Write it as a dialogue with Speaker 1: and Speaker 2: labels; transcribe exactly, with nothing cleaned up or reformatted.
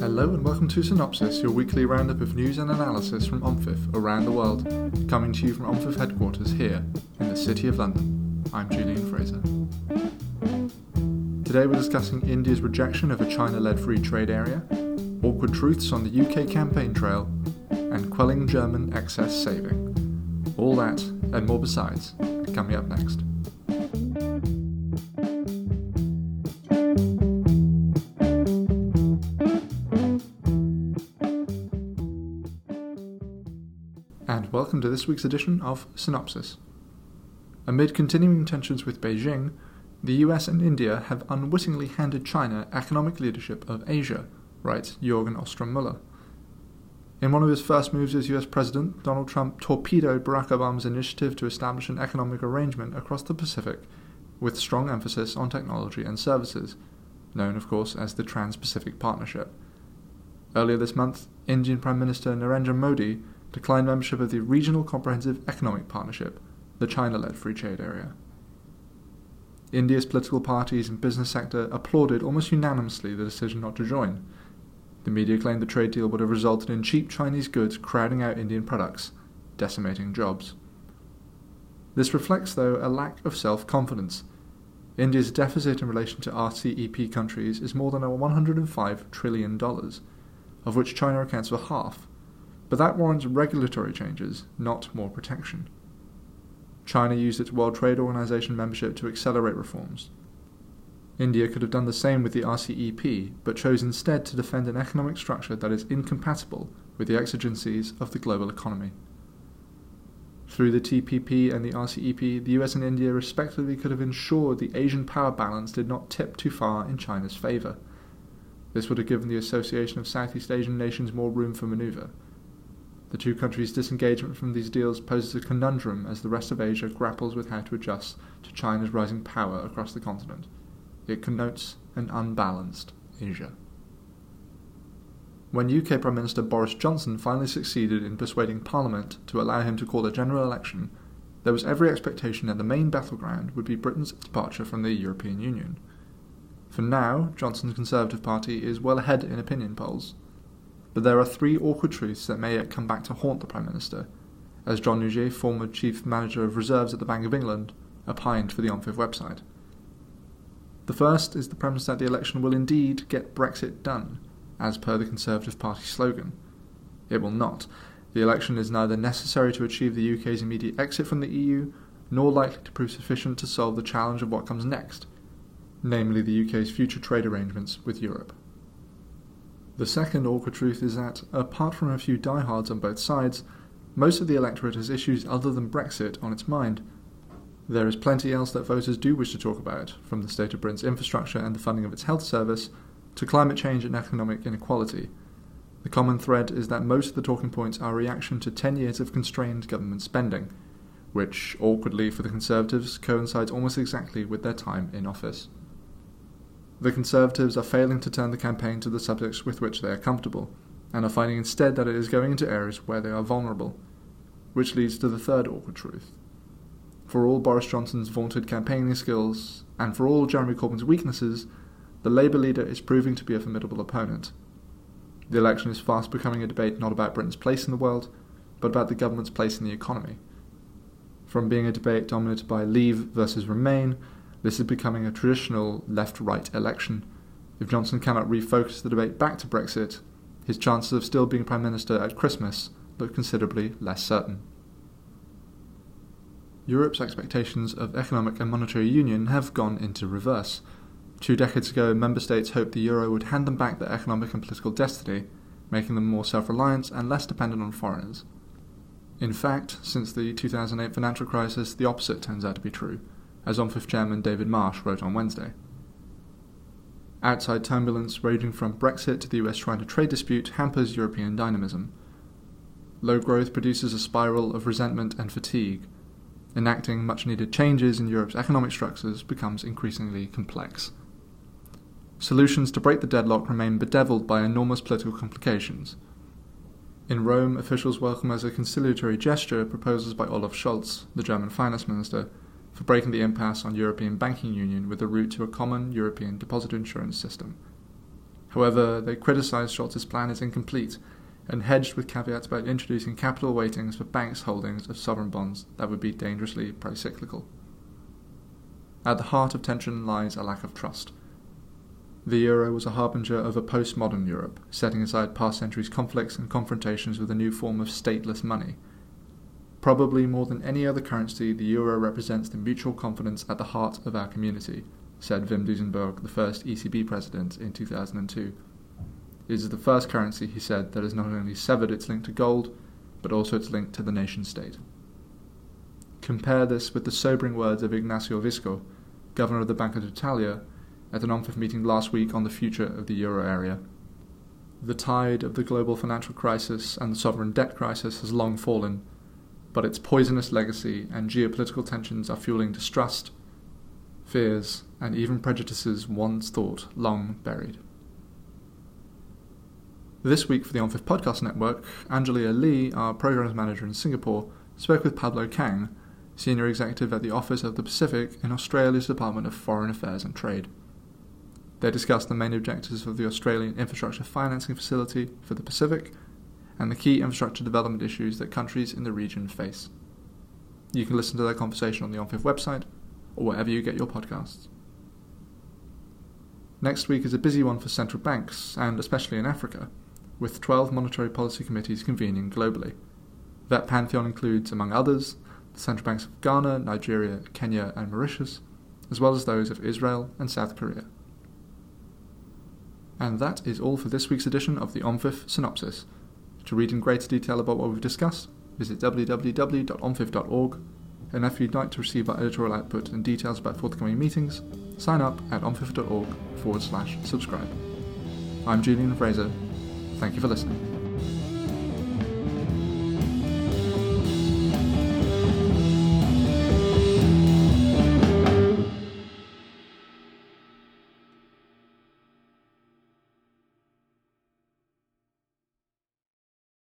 Speaker 1: Hello and welcome to Synopsis, your weekly roundup of news and analysis from OMFIF around the world, coming to you from OMFIF headquarters here in the City of London. I'm Julian Fraser. Today we're discussing India's rejection of a China-led free trade area, awkward truths on the U K campaign trail, and quelling German excess saving. All that and more besides, coming up next. And welcome to this week's edition of Synopsis. Amid continuing tensions with Beijing, the U S and India have unwittingly handed China economic leadership of Asia, writes Jürgen Ostrom-Müller. In one of his first moves as U S President, Donald Trump torpedoed Barack Obama's initiative to establish an economic arrangement across the Pacific, with strong emphasis on technology and services, known of course as the Trans-Pacific Partnership. Earlier this month, Indian Prime Minister Narendra Modi declined membership of the Regional Comprehensive Economic Partnership, the China-led free trade area. India's political parties and business sector applauded almost unanimously the decision not to join. The media claimed the trade deal would have resulted in cheap Chinese goods crowding out Indian products, decimating jobs. This reflects, though, a lack of self-confidence. India's deficit in relation to R C E P countries is more than one hundred five trillion dollars, of which China accounts for half. But that warrants regulatory changes, not more protection. China used its World Trade Organization membership to accelerate reforms. India could have done the same with the R C E P, but chose instead to defend an economic structure that is incompatible with the exigencies of the global economy. Through the T P P and the R C E P, the U S and India respectively could have ensured the Asian power balance did not tip too far in China's favour. This would have given the Association of Southeast Asian Nations more room for manoeuvre. The two countries' disengagement from these deals poses a conundrum as the rest of Asia grapples with how to adjust to China's rising power across the continent. It connotes an unbalanced Asia. When U K Prime Minister Boris Johnson finally succeeded in persuading Parliament to allow him to call a general election, there was every expectation that the main battleground would be Britain's departure from the European Union. For now, Johnson's Conservative Party is well ahead in opinion polls. But there are three awkward truths that may yet come back to haunt the Prime Minister, as John Nouget, former Chief Manager of Reserves at the Bank of England, opined for the OMFIF website. The first is the premise that the election will indeed get Brexit done, as per the Conservative Party slogan. It will not. The election is neither necessary to achieve the U K's immediate exit from the E U, nor likely to prove sufficient to solve the challenge of what comes next, namely the U K's future trade arrangements with Europe. The second awkward truth is that, apart from a few diehards on both sides, most of the electorate has issues other than Brexit on its mind. There is plenty else that voters do wish to talk about, from the state of Britain's infrastructure and the funding of its health service, to climate change and economic inequality. The common thread is that most of the talking points are a reaction to ten years of constrained government spending, which, awkwardly for the Conservatives, coincides almost exactly with their time in office. The Conservatives are failing to turn the campaign to the subjects with which they are comfortable, and are finding instead that it is going into areas where they are vulnerable, which leads to the third awkward truth. For all Boris Johnson's vaunted campaigning skills, and for all Jeremy Corbyn's weaknesses, the Labour leader is proving to be a formidable opponent. The election is fast becoming a debate not about Britain's place in the world, but about the government's place in the economy. From being a debate dominated by Leave versus Remain, this is becoming a traditional left-right election. If Johnson cannot refocus the debate back to Brexit, his chances of still being Prime Minister at Christmas look considerably less certain. Europe's expectations of economic and monetary union have gone into reverse. Two decades ago, member states hoped the euro would hand them back their economic and political destiny, making them more self-reliant and less dependent on foreigners. In fact, since the two thousand eight financial crisis, the opposite turns out to be true, as OMFIF chairman David Marsh wrote on Wednesday. Outside turbulence raging from Brexit to the U S-China trade dispute hampers European dynamism. Low growth produces a spiral of resentment and fatigue. Enacting much-needed changes in Europe's economic structures becomes increasingly complex. Solutions to break the deadlock remain bedeviled by enormous political complications. In Rome, officials welcome as a conciliatory gesture proposals by Olaf Scholz, the German finance minister, for breaking the impasse on European banking union with a route to a common European deposit insurance system. However, they criticised Scholz's plan as incomplete and hedged with caveats about introducing capital weightings for banks' holdings of sovereign bonds that would be dangerously pro-cyclical. At the heart of tension lies a lack of trust. The euro was a harbinger of a postmodern Europe, setting aside past centuries' conflicts and confrontations with a new form of stateless money. Probably more than any other currency, the euro represents the mutual confidence at the heart of our community, said Wim Duisenberg, the first E C B president, in two thousand two. It is the first currency, he said, that has not only severed its link to gold, but also its link to the nation-state. Compare this with the sobering words of Ignazio Visco, governor of the Banco d'Italia, at an OMFIF meeting last week on the future of the euro area. The tide of the global financial crisis and the sovereign debt crisis has long fallen, but its poisonous legacy and geopolitical tensions are fueling distrust, fears, and even prejudices once thought long buried. This week for the OMFIF Podcast Network, Angelia Lee, our Programs Manager in Singapore, spoke with Pablo Kang, Senior Executive at the Office of the Pacific in Australia's Department of Foreign Affairs and Trade. They discussed the main objectives of the Australian Infrastructure Financing Facility for the Pacific and the key infrastructure development issues that countries in the region face. You can listen to their conversation on the OMFIF website or wherever you get your podcasts. Next week is a busy one for central banks, and especially in Africa, with twelve monetary policy committees convening globally. That pantheon includes, among others, the central banks of Ghana, Nigeria, Kenya and Mauritius, as well as those of Israel and South Korea. And that is all for this week's edition of the OMFIF Synopsis. To read in greater detail about what we've discussed, visit w w w dot omfif dot org, and if you'd like to receive our editorial output and details about forthcoming meetings, sign up at omfif dot org forward slash subscribe. I'm Julian Fraser. Thank you for listening.